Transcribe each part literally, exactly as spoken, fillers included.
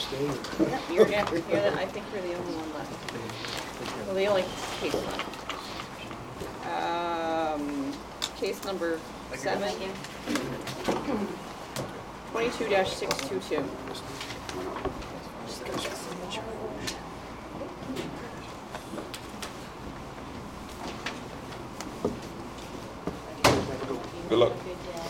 stay? or- Yep, you're, yeah, you're the, I think you're the only one left. Well, the only case left. Um, case number seven. Twenty-two dash six two two. Good luck.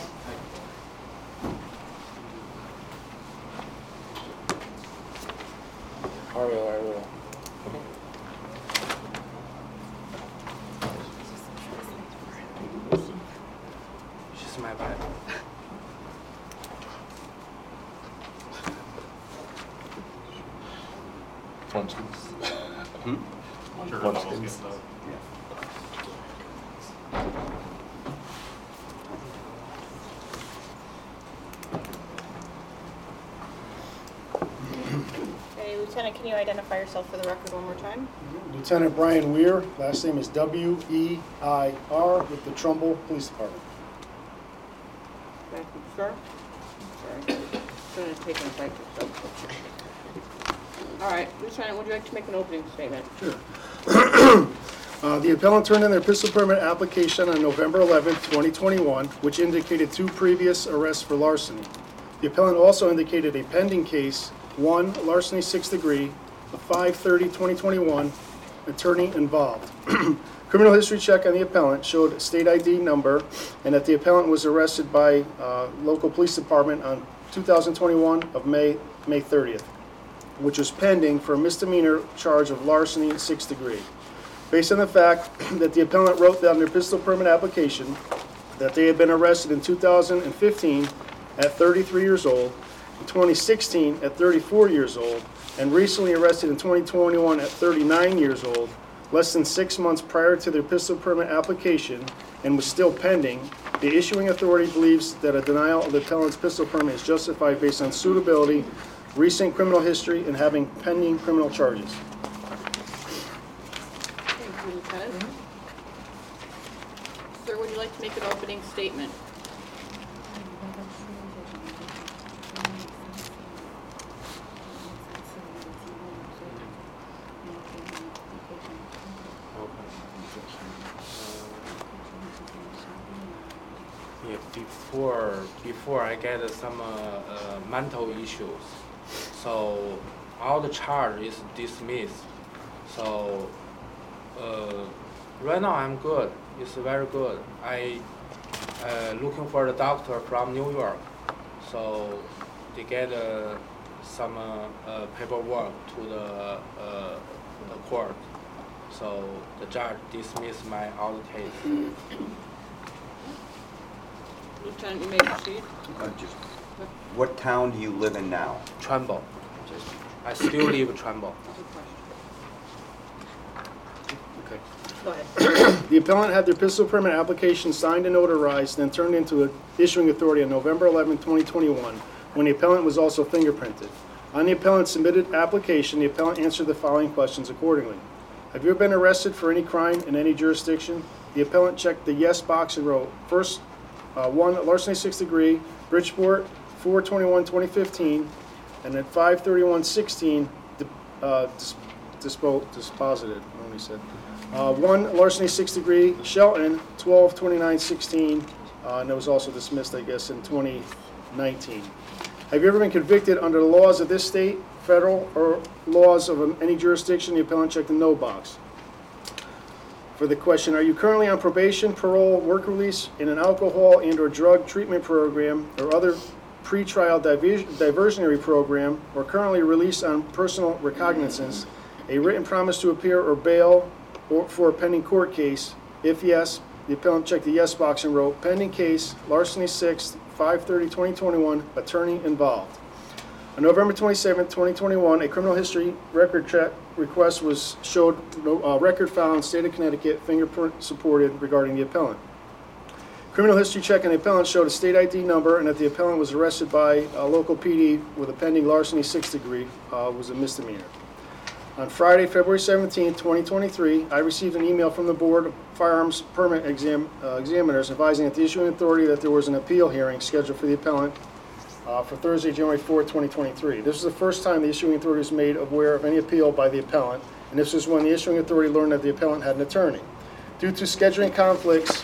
I will, I will. She's my wife. Munchkins. Hmm? Munchkins. Okay, Lieutenant, can you identify yourself for the record one more time? Lieutenant Brian Weir, last name is W E I R, with the Trumbull Police Department. Thank you, sir. Sorry. Going to take a bite so. All right, Lieutenant, would you like to make an opening statement? Sure. Uh, The appellant turned in their pistol permit application on November eleventh, twenty twenty-one, which indicated two previous arrests for larceny. The appellant also indicated a pending case, one larceny sixth degree, a five thirty twenty twenty-one, attorney involved. Criminal history check on the appellant showed state I D number and that the appellant was arrested by uh, local police department on two thousand twenty-one of May, May thirtieth, which was pending for a misdemeanor charge of larceny sixth degree. Based on the fact that the appellant wrote down their pistol permit application that they had been arrested in two thousand fifteen at thirty-three years old, in twenty sixteen at thirty-four years old, and recently arrested in twenty twenty-one at thirty-nine years old, less than six months prior to their pistol permit application, and was still pending, the issuing authority believes that a denial of the appellant's pistol permit is justified based on suitability, recent criminal history, and having pending criminal charges. Thank you, Lieutenant. Sir, would you like to make an opening statement? Yeah, before before I get some uh, uh, mental issues, so all the charge is dismissed. So uh, right now I'm good. It's very good. I uh, looking for the doctor from New York, so they get uh, some uh, uh, paperwork to the uh, the court. So the judge dismissed my all the case. Lieutenant, you may proceed. Uh, just, what town do you live in now? Trumbull. I still live in Trumbull. Okay. Go ahead. The appellant had their pistol permit application signed and notarized, then turned into an issuing authority on November eleventh, twenty twenty-one, when the appellant was also fingerprinted. On the appellant's submitted application, the appellant answered the following questions accordingly. Have you ever been arrested for any crime in any jurisdiction? The appellant checked the yes box and wrote, first, uh, one, larceny sixth degree, Bridgeport, four twenty-one twenty fifteen, and then five thirty-one sixteen, uh, dis- dispo- disposited, what he said. Uh, one, larceny sixth degree, Shelton, twelve twenty-nine sixteen, uh, and it was also dismissed, I guess, in twenty nineteen. Have you ever been convicted under the laws of this state, federal, or laws of any jurisdiction? The appellant checked the no box. For the question, are you currently on probation, parole, work release, in an alcohol and or drug treatment program or other pretrial diver- diversionary program, or currently released on personal recognizance, a written promise to appear or bail or for a pending court case? If yes, the appellant checked the yes box and wrote, pending case, larceny sixth, five thirty twenty twenty-one, attorney involved. On November twenty-seventh, twenty twenty-one, a criminal history record check request was showed, uh, record found, state of Connecticut, fingerprint supported regarding the appellant. Criminal history check on the appellant showed a state I D number and that the appellant was arrested by a local P D with a pending larceny sixth degree, uh, was a misdemeanor. On Friday, February seventeenth, twenty twenty-three, I received an email from the Board of Firearms Permit exam, uh, Examiners advising at the issuing authority that there was an appeal hearing scheduled for the appellant uh, for Thursday, January fourth, twenty twenty-three. This is the first time the issuing authority was made aware of any appeal by the appellant, and this was when the issuing authority learned that the appellant had an attorney. Due to scheduling conflicts,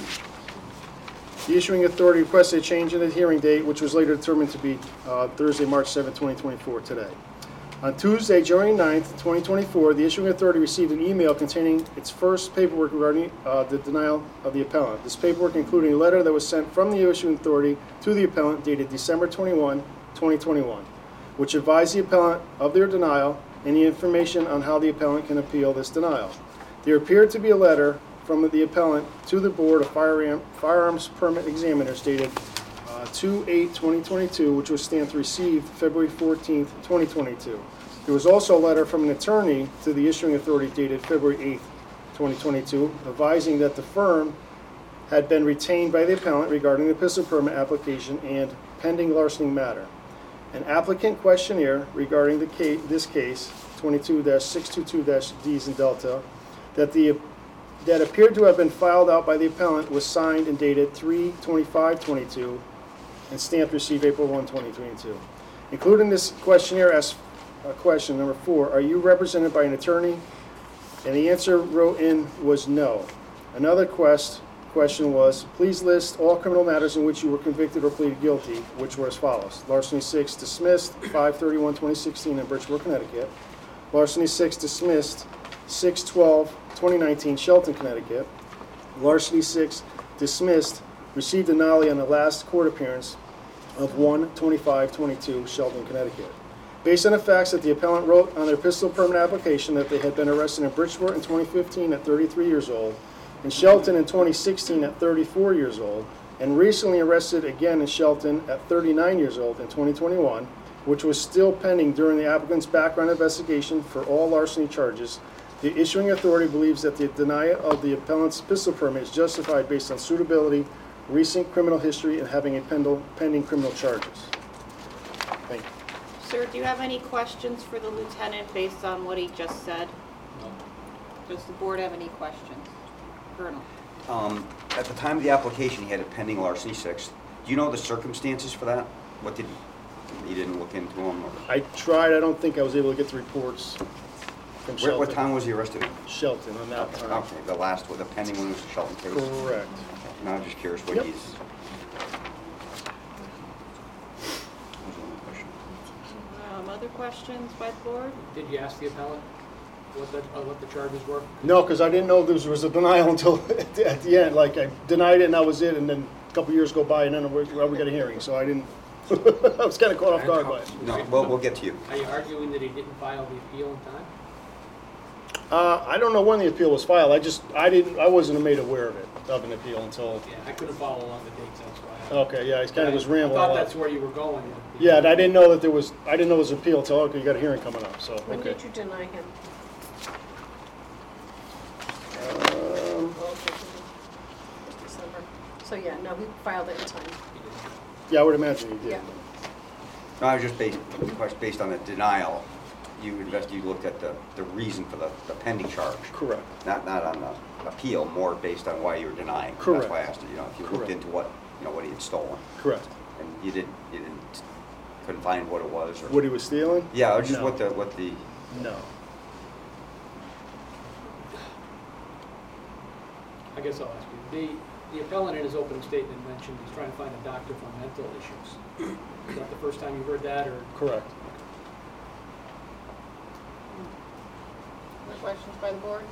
the issuing authority requested a change in the hearing date, which was later determined to be uh, Thursday, March seventh, twenty twenty-four, today. On Tuesday, January ninth, twenty twenty-four, the issuing authority received an email containing its first paperwork regarding uh, the denial of the appellant. This paperwork including a letter that was sent from the issuing authority to the appellant dated December twenty-first, twenty twenty-one, which advised the appellant of their denial and the information on how the appellant can appeal this denial. There appeared to be a letter from the appellant to the Board of Firearm, Firearms Permit Examiners dated uh, two eight twenty twenty-two, which was stamped received February fourteenth, twenty twenty-two. There was also a letter from an attorney to the issuing authority dated February eighth, twenty twenty-two, advising that the firm had been retained by the appellant regarding the pistol permit application and pending larceny matter. An applicant questionnaire regarding the case, this case, twenty-two dash six two two dash D's and Delta, that the that appeared to have been filed out by the appellant was signed and dated three twenty-five twenty-two and stamped received April first, twenty twenty-two. Including this questionnaire as uh, question number four, are you represented by an attorney? And the answer wrote in was no. Another quest question was, please list all criminal matters in which you were convicted or pleaded guilty, which were as follows. Larceny six dismissed, five thirty-one twenty sixteen in Bridgeport, Connecticut. Larceny six dismissed, six twelve twenty nineteen Shelton, Connecticut. Larceny six dismissed, received a nollie on the last court appearance of one twenty-five twenty-two Shelton, Connecticut. Based on the facts that the appellant wrote on their pistol permit application that they had been arrested in Bridgeport in twenty fifteen at thirty-three years old, in Shelton in twenty sixteen at thirty-four years old, and recently arrested again in Shelton at thirty-nine years old in twenty twenty-one, which was still pending during the applicant's background investigation for all larceny charges, the issuing authority believes that the denial of the appellant's pistol permit is justified based on suitability, recent criminal history, and having a pending pending criminal charges. Thank you. Sir, do you have any questions for the lieutenant based on what he just said? No. Does the board have any questions? Colonel? Um, At the time of the application, he had a pending larceny six. Do you know the circumstances for that? What did, you didn't look into them? Or? I tried. I don't think I was able to get the reports from Where, Shelton. what time was he arrested? Shelton on that Okay, time. okay, the last, the pending one was the Shelton case? Correct. No, I'm just curious what Yep. he's... That was the only question. Um, other questions by the board? Did you ask the appellant what the, uh, what the charges were? No, because I didn't know there was, was a denial until at the, at the end. Like, I denied it and that was it, and then a couple years go by and then we, well, we got a hearing, so I didn't, I was kind of caught off guard by it. No, well, we'll get to you. Are you arguing that he didn't file the appeal in time? Uh, I don't know when the appeal was filed. I just, I didn't, I wasn't made aware of it, of an appeal until, Yeah, I couldn't follow along the dates, that's why. I- okay, yeah, he kind of was I rambling a thought lot. that's where you were going. Yeah, and I didn't know that there was, I didn't know it was an appeal until, okay, you got a hearing coming up, so, When okay. did you deny him? Um, December. So yeah, no, he filed it in time. yeah, I would imagine he did. Yeah. No, I was just based, based on the denial. You invest, you looked at the, the reason for the, the pending charge. Correct. Not, not on the appeal, more based on why you were denying. Correct. That's why I asked you, you know, if you looked Correct. into what, you know, what he had stolen. Correct. And you didn't, you didn't, couldn't find what it was or? What he was stealing? Yeah, or just No. what the, what the, No. I guess I'll ask you. The, the appellant in his opening statement mentioned he's trying to find a doctor for mental issues. Is that the first time you heard that, or? Correct. Other questions by the board?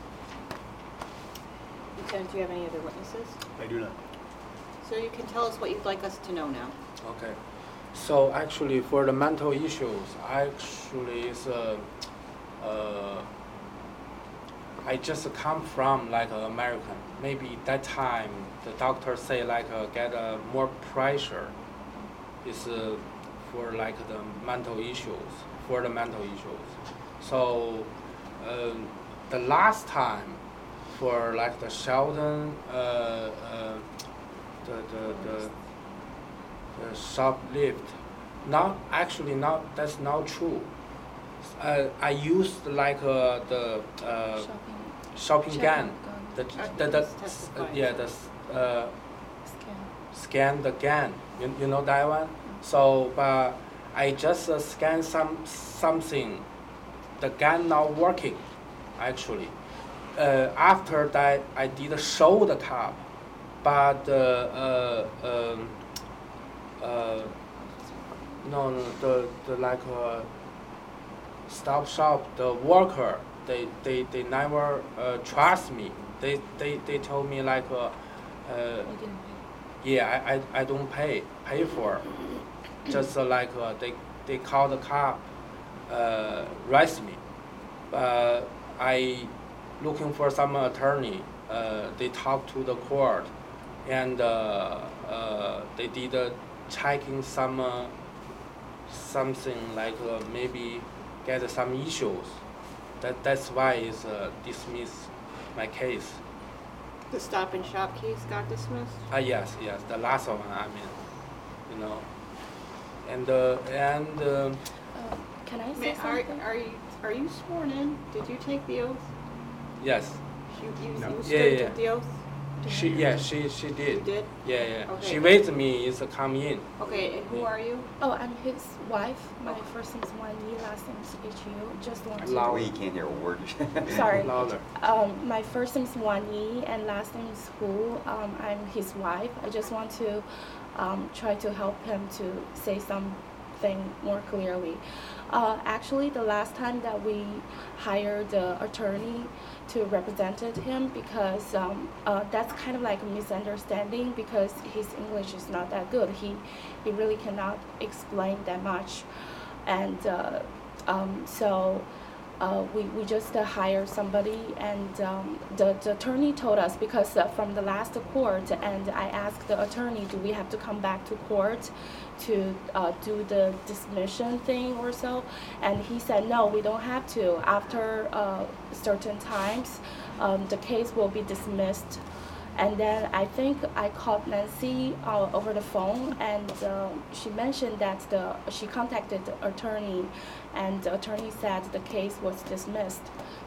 Lieutenant, do you have any other witnesses? I do not. So you can tell us what you'd like us to know now. Okay. So actually, for the mental issues, actually is uh, uh, I just come from like uh, American. Maybe that time the doctor say like uh, get uh, more pressure. Is uh, for like the mental issues, for the mental issues. So uh, the last time for like the Sheldon, uh, uh, the the the. Uh, shoplift. Not actually not that's not true. Uh, I used like uh, the uh, shopping gun. The the, the, Testify. uh, yeah the uh, scan the gun. You, you know that one. So, but I just uh, scan some something. The gun not working, actually. Uh, after that, I did show the cop, but uh, uh, um, uh, no, no, the the like uh, stop shop, the worker, they they, they never uh, trust me. They, they they told me like, uh, uh, yeah, I, I, I don't pay pay for, just uh, like uh, they they call the cop, uh, arrest me, but I looking for some attorney. Uh, they talk to the court, and uh, uh, they did uh, checking some uh, something like uh, maybe get some issues. That that's why is uh, dismiss my case. The Stop and Shop case got dismissed? Ah yes, yes, the last one. I mean, you know, and uh, and. Uh, Uh, Can I Ma- say Are, something? are you, are you sworn in? Did you take the oath? yes, You, you, No. you Yeah, stood yeah, took the ooth? she yeah she she You did. did? Yeah, yeah. Okay. She with me is uh, come in. Okay, and who are you? Oh, I'm his wife. My Okay. first name is Wan Yi, last name is H U. Just want Lau- Well, you can't hear a word. Sorry. Louder. Um, my first name is Wan Yi and last name is Hu. Um, I'm his wife. I just want to um, try to help him to say something more clearly. Uh, actually, the last time that we hired the attorney to represent him, because um, uh, that's kind of like a misunderstanding because his English is not that good. He he really cannot explain that much, and uh, um, so. Uh, we, we just uh, hired somebody, and um, the, the attorney told us, because uh, from the last court, and I asked the attorney, do we have to come back to court to uh, do the dismission thing or so? And he said, no, we don't have to. After uh, certain times, um, the case will be dismissed. And then I think I called Nancy uh, over the phone, and uh, she mentioned that the she contacted the attorney, and the attorney said the case was dismissed.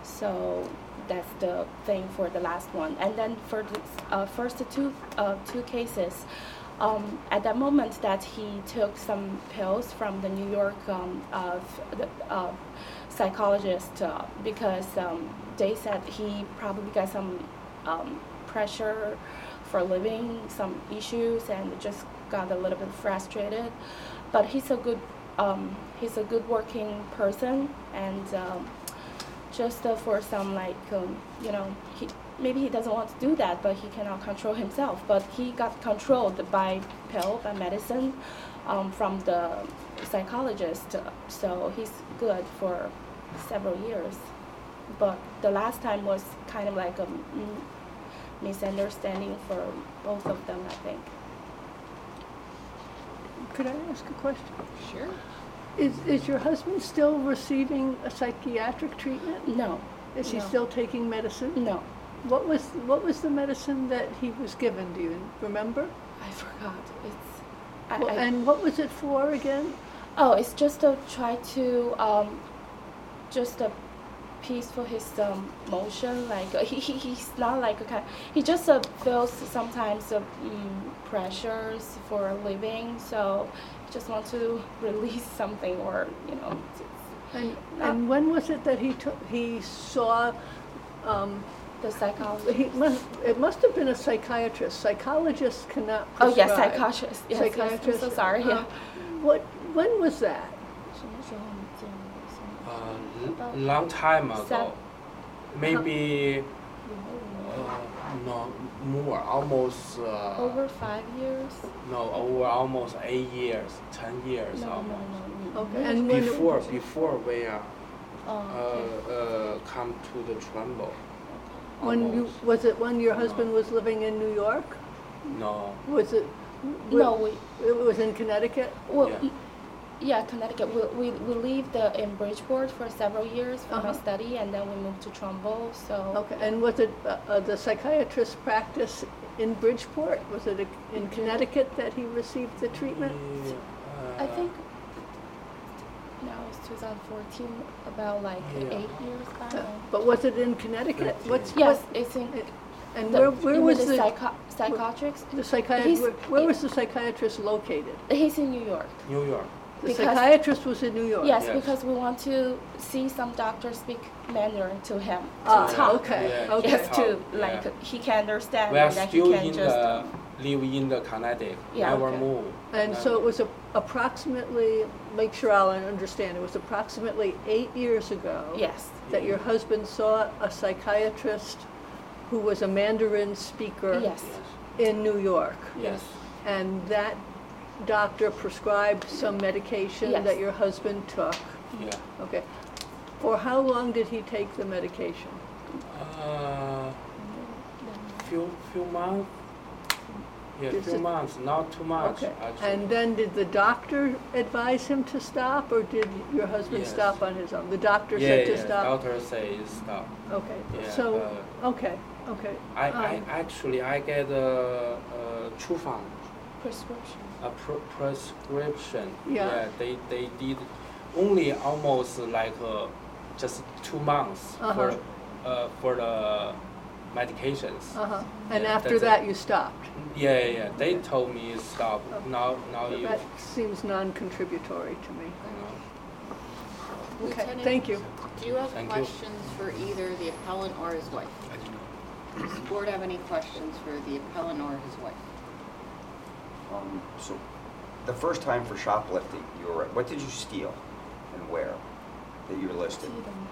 So that's the thing for the last one. And then for the uh, first two uh, two cases, um, at that moment that he took some pills from the New York um, uh, f- the, uh, psychologist uh, because um, they said he probably got some. Um, pressure for living, some issues, and just got a little bit frustrated. But he's a good, um, he's a good working person, and um, just uh, for some like, um, you know, he maybe he doesn't want to do that, but he cannot control himself. But he got controlled by pill, by medicine, um, from the psychologist. So he's good for several years. But the last time was kind of like a mm, misunderstanding for both of them, I think. Could I ask a question? Sure. Is, is your husband still receiving a psychiatric treatment? No. Is he No. still taking medicine? No, What was, what was the medicine that he was given, do you remember? I forgot. It's. I, Well, I, and what was it for again? oh, it's just to try to um, just a piece for his um, motion. Like uh, he, he he's not like a kind. He just uh, feels sometimes uh, um, pressures for a living. So he just want to release something, or you know. It's, And, Uh, and when was it that he took, he saw, um, the psychologist. he must, it must have been a psychiatrist. Psychologists cannot Oh prescribe. yes, psychiatrist. Yes, yes. I'm Psychiatrist. so sorry. Uh, Yeah. What, when was that? Uh, l- long time ago, Seven- maybe uh, no more, almost uh, Over five years. no over almost eight years, ten years No, no, almost. no, no. Okay, and when, Before before we uh, Oh, uh, okay. uh, come to the Trumbull. when you, almost. was it when your husband was living in New York? No, Was it? No, we. It was in Connecticut? Well, Yeah. y- yeah, Connecticut. We, we, we lived uh, in Bridgeport for several years for my Uh-huh. study, and then we moved to Trumbull. So Okay, and was it uh, uh, the psychiatrist practice in Bridgeport? Was it a- in Connecticut that he received the treatment? uh, I think now it's two thousand fourteen, about like Yeah. eight years back. Uh, But was it in Connecticut? What's, Yes, what- it's in. And The- where, where you mean was the the, psycho- psychiatrist? the psychiatrist, he's- where, where was the psychiatrist located? He's in New York. New York. The Because- psychiatrist was in New York? Yes, Yes. because we want to see some doctors speak Mandarin to him to Ah, talk. okay, Yeah. okay. Yes, to Yeah. like he can understand We are and then he still can in just. the, um, live in the Connecticut, Yeah, never okay. move. And so it was a- approximately, make sure I'll understand, it was approximately eight years ago Yes. that your husband saw a psychiatrist who was a Mandarin speaker Yes. in New York. Yes. And that doctor prescribed some medication Yes. that your husband took. Yeah. Okay. For how long did he take the medication? Uh, few few months. Yeah, Is few it- months, not too much. Okay. Actually. And then did the doctor advise him to stop, or did your husband Yes. stop on his own? The doctor yeah, said to yeah. stop? Doctor say stop. Okay, Yeah, so, uh, okay, okay. I, I Um, actually I get a, a Trufan, Prescription. a pr- prescription. Yeah. They they did only almost like uh, just two months Uh-huh. for uh, for the medications. Uh-huh. And Yeah, after that's that, it. you stopped? Yeah, yeah, yeah. They told me stop. Now now you. That seems non-contributory to me. you know. Okay, Lieutenant, thank you. Do you have Thank you. questions for either the appellant or his wife? Does the board have any questions for the appellant or his wife? Um, so, the first time for shoplifting, you were, what did you steal and where that you were listed?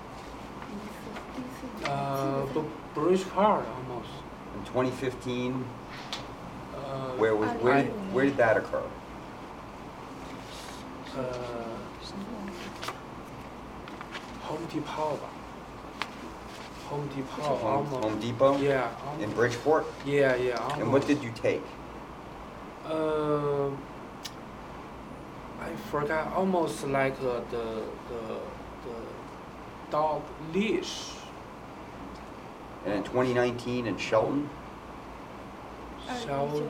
Uh, B- Bridgeport almost. In twenty fifteen, Uh, where was, I- where, I- did- where did that occur? Uh, Home Depot.吧. Home Depot Home, almost. Home Depot? Yeah. In almost. Bridgeport? Yeah, yeah. Almost. And what did you take? Uh, I forgot. Almost like uh, the the the dog leash. And in twenty nineteen in Shelton? Shall.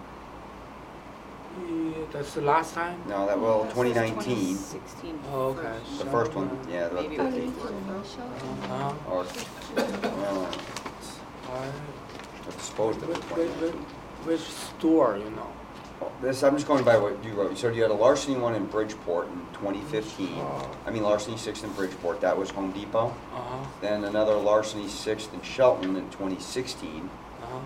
Yeah, that's the last time. No, that, well, twenty nineteen, sixteen. Oh, okay. the first one, Shall- yeah, the, Maybe the, it was Uh-huh. or, uh, I- disposed of Which, it. which, which, which store, you know? This, I'm just going by what you wrote. You said you had a larceny one in Bridgeport in twenty fifteen. Oh. I mean larceny sixth in Bridgeport, that was Home Depot. Uh-huh. Then another larceny sixth in Shelton in twenty sixteen. Uh-huh.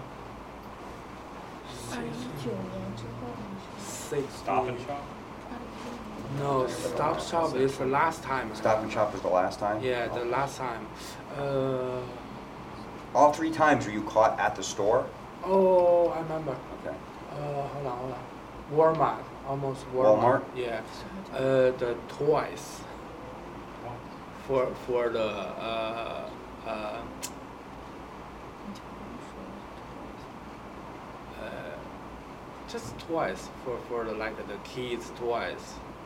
二一九年之后的是 Six. Stop and Shop? No, Stop Shop is the last time. Stop and Shop was the last time? Yeah, the last time. Uh, All three times were you caught at the store? oh, I remember. Okay. Uh, hold on, hold on. Walmart, almost Walmart? Walmart. Yeah. Uh, the toys. For for the uh uh. uh just toys for for the like the kids toys.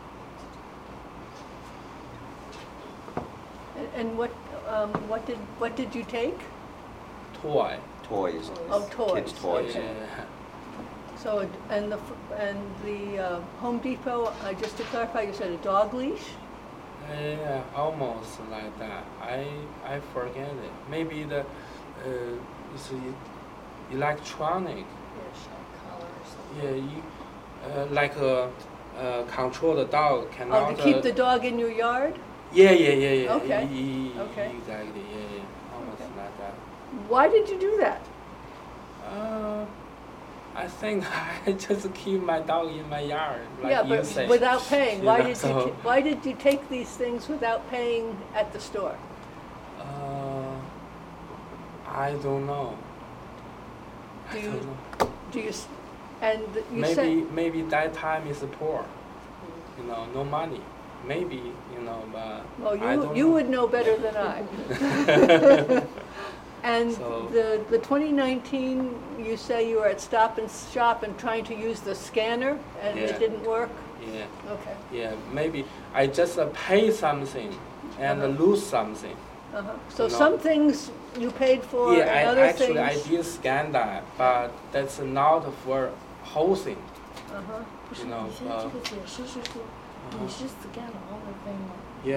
And- And what, um, what did, what did you take? Toy. Toys. Oh, toys. Kids' toys. Yeah. So, it- and the, f- and the uh, Home Depot, uh, just to clarify, you said a dog leash? Yeah, almost like that. I I forget it. Maybe the uh, it's e- electronic. Yeah, you uh, like uh, uh, control the dog Oh, cannot. to keep uh, the dog in your yard? Yeah, yeah, yeah, yeah. Okay, E- e- okay. Exactly. Yeah, yeah. Almost Okay. like that. Why did you do that? Uh, I think I just keep my dog in my yard, like Yeah, you but say. without paying, You why know, did you, so- ta- why did you take these things without paying at the store? Uh, I don't know. Do I you- don't know. Do you, s- and you Maybe said, maybe that time is poor, you know, no money. Maybe you know, but well, I you, don't you know. would know better than I. And So- the, the twenty nineteen, you say you were at Stop and Shop and trying to use the scanner and Yeah. it didn't work? Yeah, Okay. yeah. Maybe I just uh, pay something and Uh-huh. lose something. Uh-huh. So No. some things you paid for yeah, and I other actually I things? did scan that, but that's not for whole thing. Uh-huh. 不是 You know, 你现在 uh, 这个解释是说你是 scan all the thing 吗？ Yeah,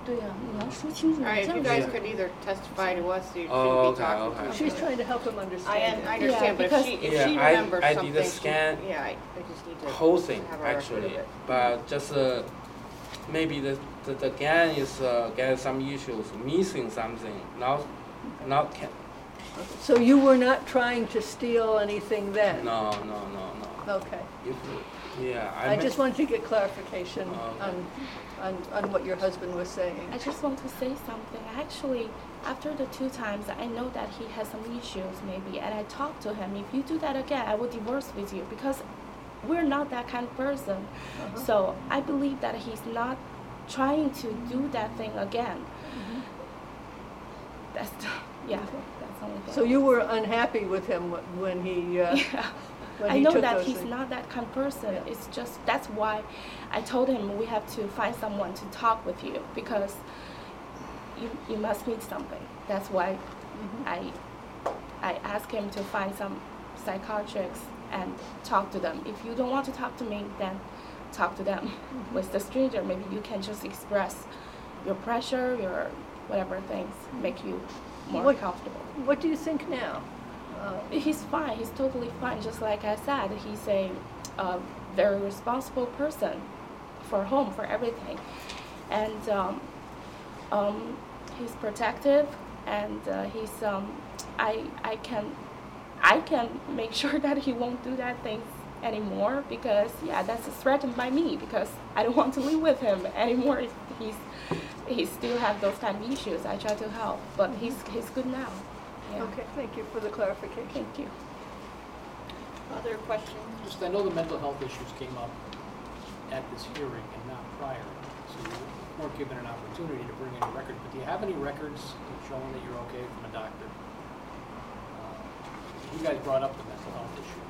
对呀、你要说清楚 All right, 这 if you 样 guys 子。 could either testify to us, you Oh, shouldn't be okay, talking okay. to She's us. trying to help him I, understand. un- I it. understand, but if because- she, if Yeah, she I- remembers I something, did she- scan yeah, I, I just need to whole thing have a record of actually, it. but just uh, maybe the, the the gang is uh, get some issues, missing something, not not can. So you were not trying to steal anything then? No, no, no, no. Okay. If, yeah, I, I ma- just wanted to get clarification Okay. on, on, on what your husband was saying. I just want to say something. Actually, after the two times, I know that he has some issues maybe, and I talked to him. If you do that again, I will divorce with you because we're not that kind of person. Uh-huh. So I believe that he's not trying to do that thing again. That's the, yeah, that's the only thing. So you were unhappy with him wh- when he, uh, Yeah. when I he know took that those he's things? not that kind of person. Yeah. It's just that's why I told him we have to find someone to talk with you because you you must need something. That's why Mhm. I I asked him to find some psychiatrists and talk to them. If you don't want to talk to me, then talk to them. Mm-hmm. With the stranger, maybe you can just express your pressure, your whatever things make you more What- comfortable. What do you think now? Uh, He's fine. He's totally fine. Just like I said, he's a uh, very responsible person for home, for everything, and um, um, he's protective, and uh, he's. Um, I I can I can make sure that he won't do that things anymore because yeah, that's threatened by me because I don't want to live with him anymore. If he's he still have those kind of issues. I try to help, but he's he's good now. Yeah. Okay, thank you for the clarification. Thank you. Other questions? Just, I know the mental health issues came up at this hearing and not prior, so you weren't given an opportunity to bring any records, but do you have any records showing that you're okay from a doctor? Uh, You guys brought up the mental health issue.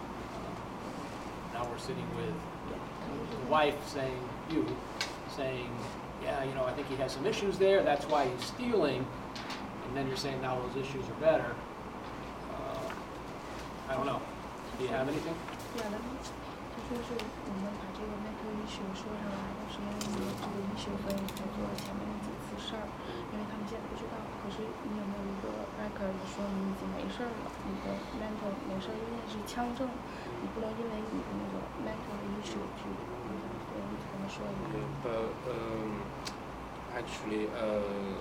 Uh, Now we're sitting with the wife saying, you, saying, yeah, you know, I think he has some issues there, that's why he's stealing, and then you're saying now those issues are better. Uh, I don't know. Do you have anything? 对啊，然后他说是我们把这个 mental issue 说上来的是因为你有这个 issue，所以才做了前面那几次事儿，因为他们现在不知道。可是你有没有一个 record 说你已经没事儿了，你的 mental 没事儿，因为是枪证，你不能因为你的那个 mental issue 去影响别人，你跟他说一下。 Yeah, but um, actually, uh,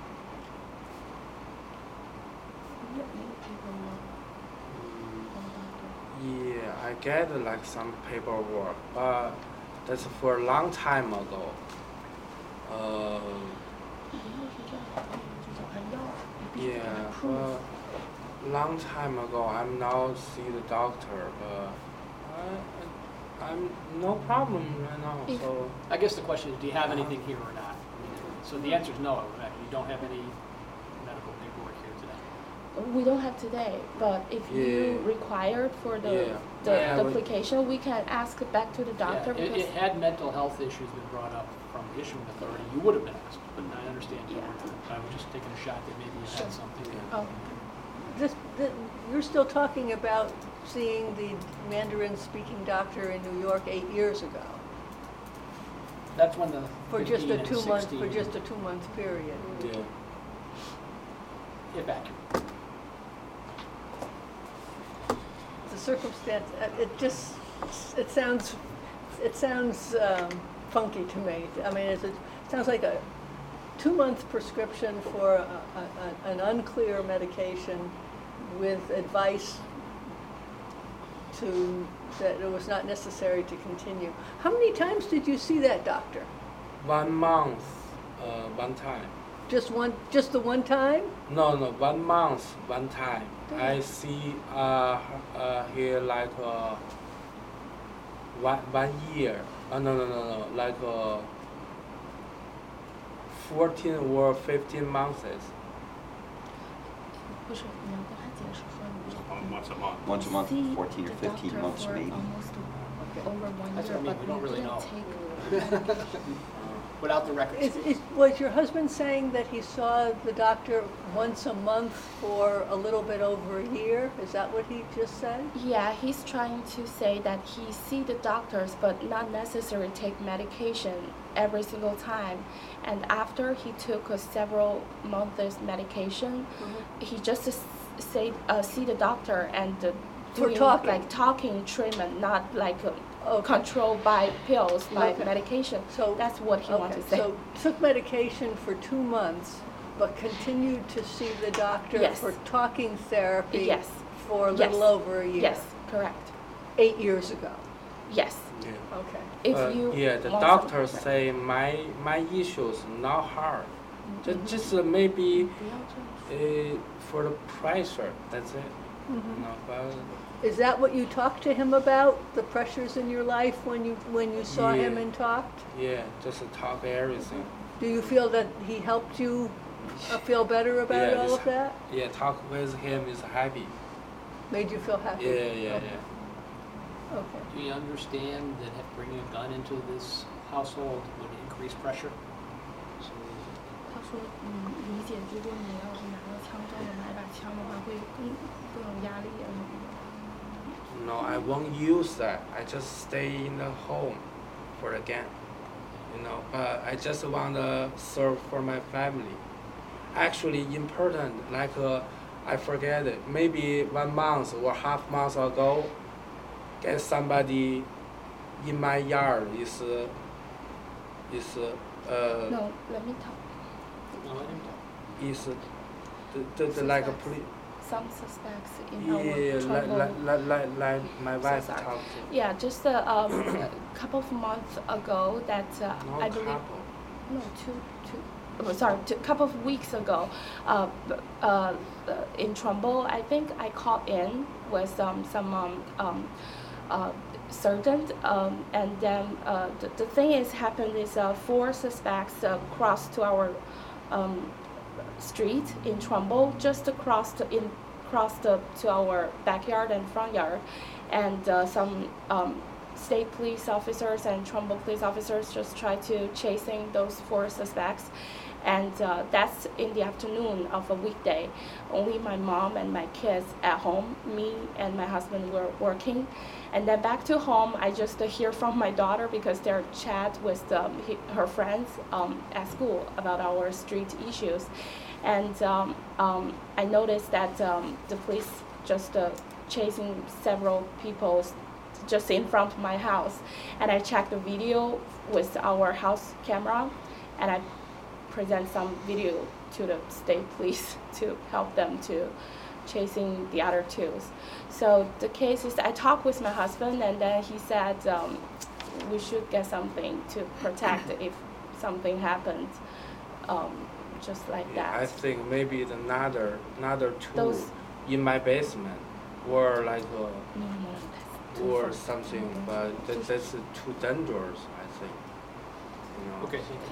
You get many people know from the doctor. yeah, I get like some paperwork, but that's for a long time ago. Uh, 以后是这样，就找他要，你必须给 yeah, 他 proof。 but long time ago, I'm now see the doctor, but I, I'm no problem right now. If- So I guess the question is, do you have anything here or not? So the answer is no, Rebecca, you don't have any medical paperwork here today. We don't have today, but if you Yeah. required for the, Yeah. the, Yeah, the we- application, we can ask back to the doctor Yeah, it- because, it had mental health issues been brought up from the issuing authority, you would have been asked, but I understand you Yeah. weren't. I was just taking a shot that maybe you had something. oh, This, th you're still talking about seeing the Mandarin-speaking doctor in New York eight years ago That's when the for just a fifteen and two-month, sixteen, for just a two-month period. yeah. if accurate. The circumstance, uh, it just, it sounds, it sounds um, funky to me. I mean, it's a, it sounds like a two-month prescription for a, a, an unclear medication with advice to, that it was not necessary to continue. How many times did you see that doctor? One month, uh, one time. Just one, just the one time? No, no, one month, one time. I see uh, uh, here like uh, one, one year. Uh, no, no, no, no, like uh, fourteen or fifteen months. 不是，你要跟他解释说你这 Once a month. Once a month, see fourteen or the fifteen doctor months for maybe. almost over one That's year, what I mean, but we don't really didn't know. take. without the records. Is, is, was your husband saying that he saw the doctor once a month for a little bit over a year? Is that what he just said? Yeah, he's trying to say that he see the doctors, but not necessarily take medication every single time. And after he took a several months medication, Mm-hmm. he just s- say uh, see the doctor and uh, For doing talking. like talking treatment, not like uh, Okay. controlled by pills, by Okay. medication. So That's what he wanted to say. So took medication for two months, but continued to see the doctor Yes. for talking therapy Yes. for a Yes. little over a year. Yes, correct. Eight years ago. Yes. Yeah. Okay. If Uh, you yeah, the want doctor some- say my my issues not hard, just Mm-hmm. just uh, maybe uh, for the pressure. That's it. You know, but Is that what you talked to him about? The pressures in your life when you when you saw him Yeah. and talked? yeah, just uh, talk everything. Do you feel that he helped you uh, feel better about Yeah, all it's- of that? Yeah, talk with him is happy. Made you feel happy? Yeah, yeah, Okay. yeah. Okay. Do you understand that bringing a gun into this household would increase pressure? 他说，嗯，理解，如果你要是拿到枪之后拿一把枪的话，会更更有压力啊什么的。 No, I won't use that. I just stay in the home for the game. You know, but I just wanna serve for my family. Actually, important. Like uh, I forget it. Maybe one month or half month ago, get somebody in my yard is uh, is uh, No, let me talk. No, let him talk. is uh, the, the, the like a Suspects. police. Some suspects in Yeah, our like, trouble. like, like, like, like my So wife sorry. talked to. Yeah, just a, um, a couple of months ago that uh, No I believe. couple. No, two, two. Oh, sorry, a couple of weeks ago, uh, b- uh, uh, in Trumbull, I think I called in with um, some um, um, uh, surgeon, um, and then uh, the, the thing is happened is uh, four suspects uh, crossed to our um, street in Trumbull, just across the, in crossed the, to our backyard and front yard, and uh, some um, state police officers and Trumbull police officers just tried to chasing those four suspects. And uh, that's in the afternoon of a weekday. Only my mom and my kids at home. Me and my husband were working. And then back to home, I just uh, hear from my daughter because they're chat with um, he, her friends um, at school about our street issues. And um, um, I noticed that um, the police just uh, chasing several people just in front of my house. And I checked the video with our house camera, and I present some video to the state police to help them to chasing the other two. So the case is, I talked with my husband, and then he said um, we should get something to protect if something happens, um, just like Yeah, that. I think maybe the another another two Those- in my basement or like uh, No, no, that's too or far. something, but that, that's uh, too dangerous. I think. You know. Okay, thank you.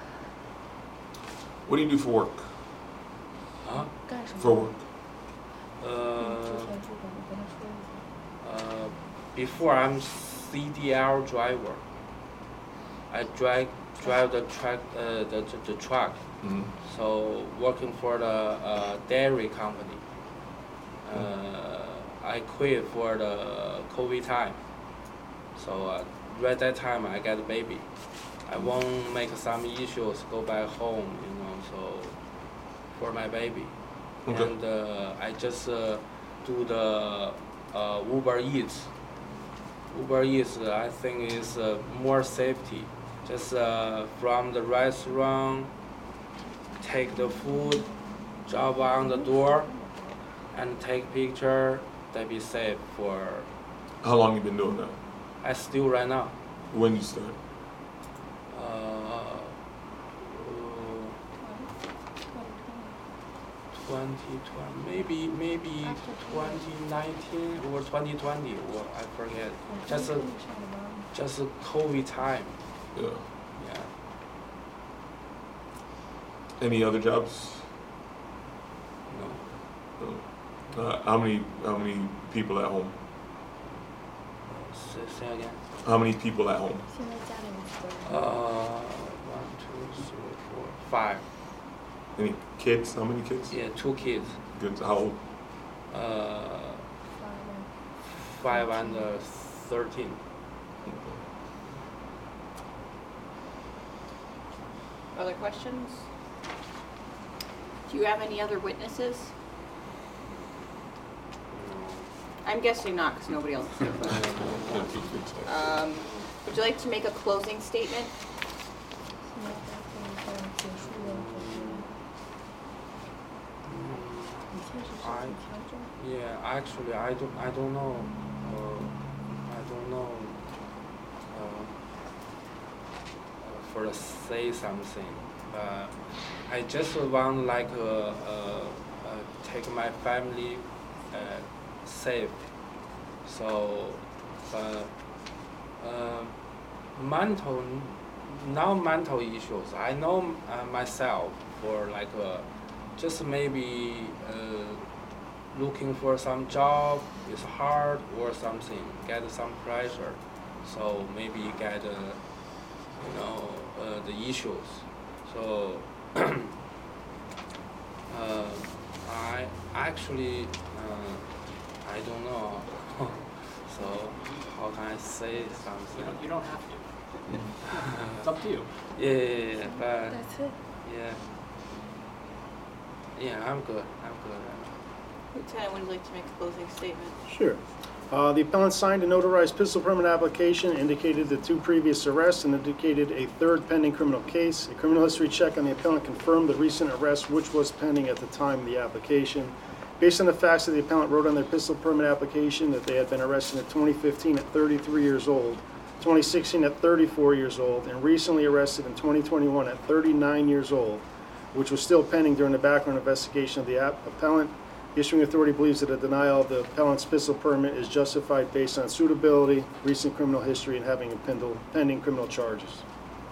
What do you do for work? Huh? 干什么？ For work. 嗯，之 Uh, 前主管我跟他说一下。 uh, before I'm C D L driver. I drive drive the truck uh, the, the the truck. Mm-hmm. So working for the uh, dairy company. Uh, I quit for the COVID time. So uh, right that time I got a baby. I won't make some issues, go back home, you know, so for my baby. Okay. And uh, I just uh, do the uh, Uber Eats. Uber Eats, uh, I think is uh, more safety. Just uh, from the restaurant, take the food, drop on the door, and take picture. That be safe for. How long you been doing that? I still right now. When you start? Uh, twenty twenty, maybe maybe twenty nineteen or twenty twenty, or I forget. Just a just a COVID time. Yeah. Yeah. Any other jobs? No. No. Uh, how many how many people at home? Say, say again. How many people at home? 现在家里有几个人？ Uh, one, two, five. Any kids? How many kids? Yeah, two kids. Good. How old? Uh, five and uh, thirteen. Other questions? Do you have any other witnesses? I'm guessing not, because nobody else is here. but- Yeah, two kids. Um, would you like to make a closing statement? I, yeah, actually, I don't, I don't know. Uh, I don't know. Uh, uh, for to say something, but I just want like uh, uh, uh, take my family uh, safe. So, but uh, mental, now mental issues. I know uh, myself for like uh, just maybe. Uh, looking for some job is hard or something, get some pressure, so maybe get uh, you know uh, the issues. So uh, I actually uh, I don't know. So how can I say You something? don't, you don't have to. It's up to you. Yeah, yeah, yeah, but That's it. yeah, yeah, I'm good. I'm good. Lieutenant, would you like to make a closing statement? Sure. Uh, The appellant signed a notarized pistol permit application, indicated the two previous arrests, and indicated a third pending criminal case. A criminal history check on the appellant confirmed the recent arrest, which was pending at the time of the application. Based on the facts that the appellant wrote on their pistol permit application, that they had been arrested in twenty fifteen at thirty-three years old, twenty sixteen at thirty-four years old, and recently arrested in twenty twenty-one at thirty-nine years old, which was still pending during the background investigation of the app- appellant. The issuing authority believes that a denial of the appellant's pistol permit is justified based on suitability, recent criminal history, and having a pending pending criminal charges.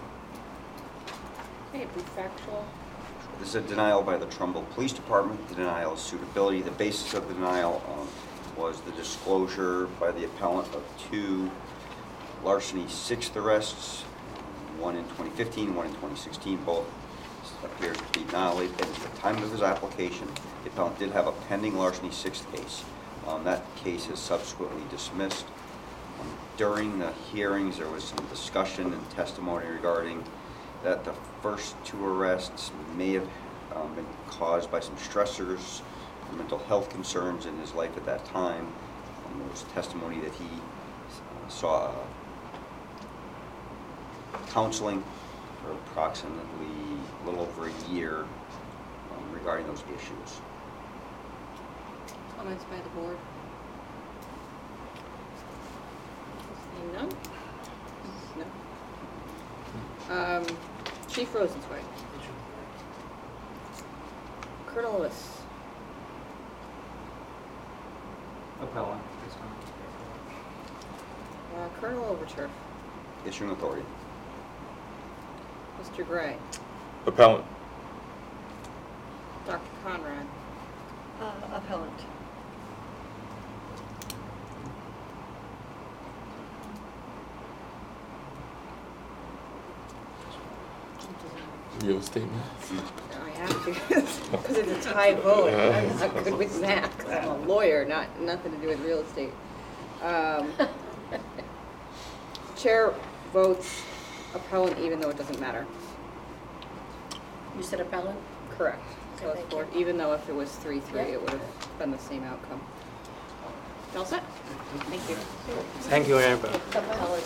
Okay, brief factual. This is a denial by the Trumbull Police Department. The denial is suitability. The basis of the denial um, was the disclosure by the appellant of two larceny sixth arrests, one in twenty fifteen, one in twenty sixteen, both appears to be knowledge. At the time of his application, the appellant did have a pending larceny sixth case. Um, that case is subsequently dismissed. Um, during the hearings, there was some discussion and testimony regarding that the first two arrests may have um, been caused by some stressors, mental health concerns in his life at that time. Um, there was testimony that he uh, saw uh, counseling for approximately a little over a year um, regarding those issues. Comments by the board? Seeing none? No. Um, Chief Rosenzweig. Colonel Lewis. Appellant, this time. Uh, Colonel Overturf. Issuing authority. Mister Gray. Appellant. Doctor Conrad. Uh, appellant. You have a statement? No, I have to, because it's a tie vote. I'm not good with math, 'cause I'm a lawyer, not, nothing to do with real estate. Um, Chair votes appellant even though it doesn't matter. You said appellant? Correct. So Okay, it's thank four, you. even though if it was three, three, Yeah. it would have been the same outcome. All set? Thank you. Thank you, everybody. Appellant.